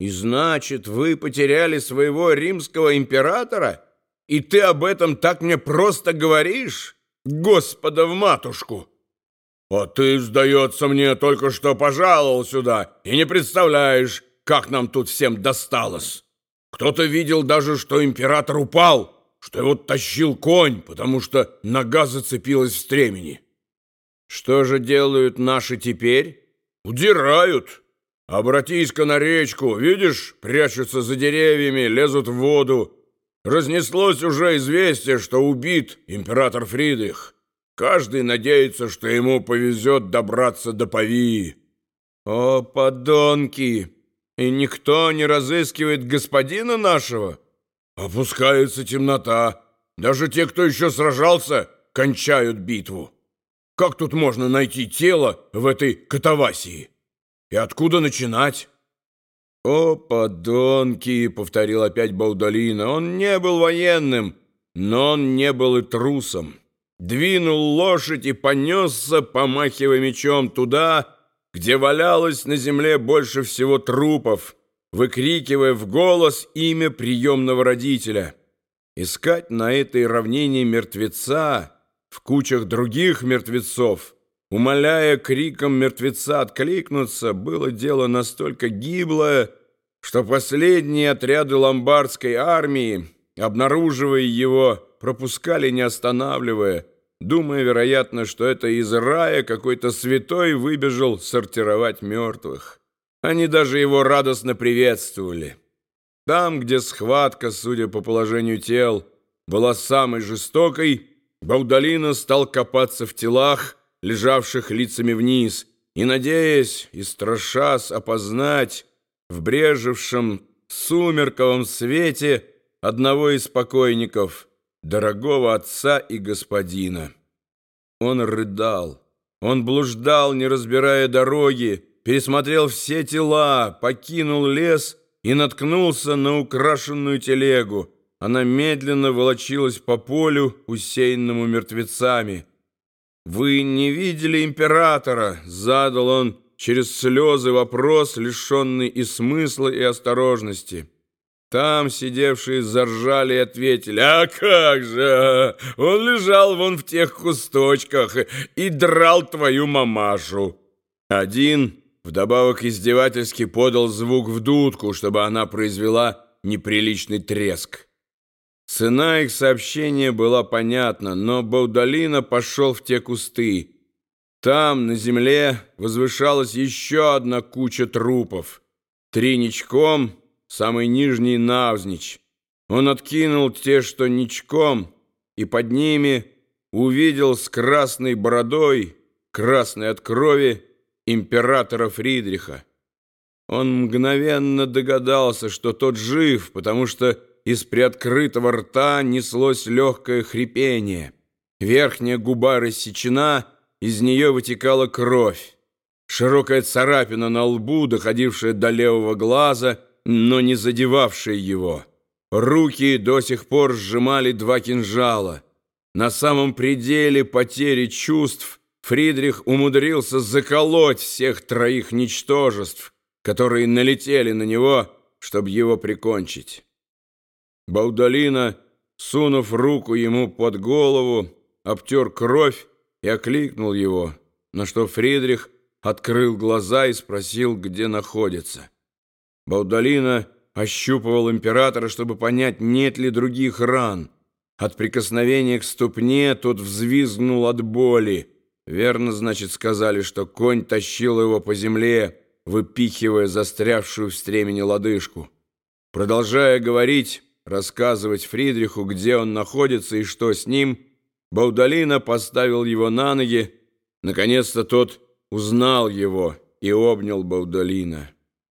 И значит, вы потеряли своего римского императора? И ты об этом так мне просто говоришь? Господа в матушку! А ты, сдается мне, только что пожаловал сюда и не представляешь, как нам тут всем досталось. Кто-то видел даже, что император упал, что его тащил конь, потому что нога зацепилась в стремени. Что же делают наши теперь? Удирают. Обратись-ка на речку, видишь, прячутся за деревьями, лезут в воду. Разнеслось уже известие, что убит император Фридрих. Каждый надеется, что ему повезет добраться до Павии. О, подонки! И никто не разыскивает господина нашего? Опускается темнота. Даже те, кто еще сражался, кончают битву. Как тут можно найти тело в этой катавасии? И откуда начинать? «О, подонки!» — повторил опять Баудолино. Он не был военным, но он не был и трусом. Двинул лошадь и понесся, помахивая мечом, туда, где валялось на земле больше всего трупов, выкрикивая в голос имя приемного родителя. Искать на этой равнине мертвеца в кучах других мертвецов, умоляя криком мертвеца откликнуться, было дело настолько гиблое, что последние отряды ломбардской армии, обнаруживая его, пропускали, не останавливая, думая, вероятно, что это из рая какой-то святой выбежал сортировать мертвых. Они даже его радостно приветствовали. Там, где схватка, судя по положению тел, была самой жестокой, Баудолино стал копаться в телах, лежавших лицами вниз, и, надеясь и страшась опознать в брежевшем сумерковом свете одного из покойников, дорогого отца и господина. Он рыдал, он блуждал, не разбирая дороги, пересмотрел все тела, покинул лес и наткнулся на украшенную телегу. Она медленно волочилась по полю, усеянному мертвецами. «Вы не видели императора?» — задал он через слезы вопрос, лишенный и смысла, и осторожности. Там сидевшие заржали и ответили: «А как же! Он лежал вон в тех кусточках и драл твою мамашу!» Один вдобавок издевательски подал звук в дудку, чтобы она произвела неприличный треск. Цена их сообщения была понятна, но Баудолино пошел в те кусты. Там, на земле, возвышалась еще одна куча трупов. 3 ничком, самый нижний навзничь. Он откинул те, что ничком, и под ними увидел с красной бородой, красной от крови, императора Фридриха. Он мгновенно догадался, что тот жив, потому что из приоткрытого рта неслось легкое хрипение. Верхняя губа рассечена, из нее вытекала кровь. Широкая царапина на лбу, доходившая до левого глаза, но не задевавшая его. Руки до сих пор сжимали 2 кинжала. На самом пределе потери чувств Фридрих умудрился заколоть всех 3 ничтожеств, которые налетели на него, чтобы его прикончить. Баудолино, сунув руку ему под голову, обтер кровь и окликнул его, на что Фридрих открыл глаза и спросил, где находится. Баудолино ощупывал императора, чтобы понять, нет ли других ран. От прикосновения к ступне тот взвизгнул от боли. Верно, значит, сказали, что конь тащил его по земле, выпихивая застрявшую в стремени лодыжку. Продолжая говорить, рассказывать Фридриху, где он находится и что с ним, Баудолино поставил его на ноги. Наконец-то тот узнал его и обнял Баудолино.